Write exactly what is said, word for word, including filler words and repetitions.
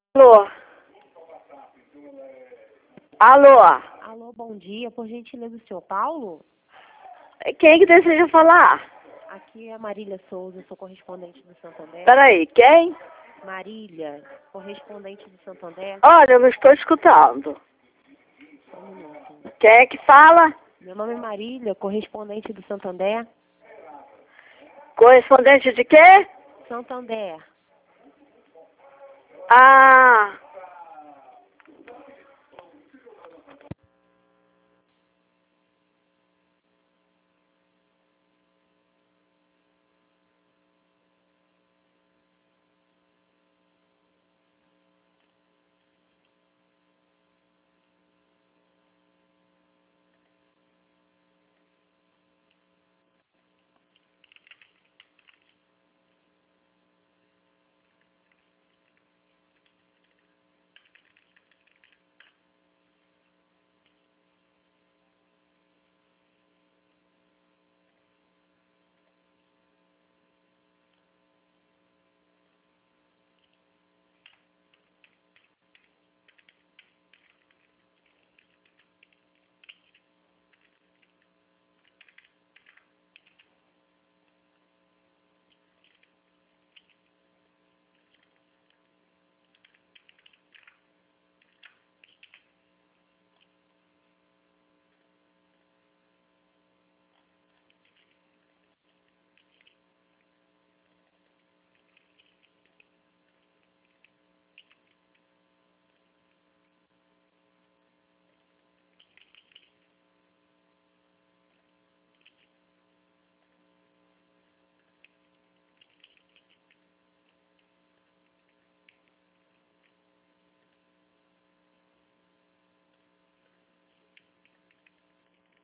Alô? Alô? Alô, bom dia. Por gentileza, o senhor Paulo? Quem é que deseja falar? Aqui é a Marília Souza, sou correspondente do Santander. Peraí, quem? Marília, correspondente do Santander. Olha, eu não estou escutando. Só um minuto. Quem é que fala? Meu nome é Marília, correspondente do Santander. Correspondente de quê? Santander. Ah...